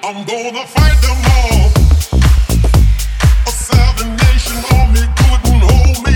I'm gonna fight them all. A Southern nation army couldn't hold me.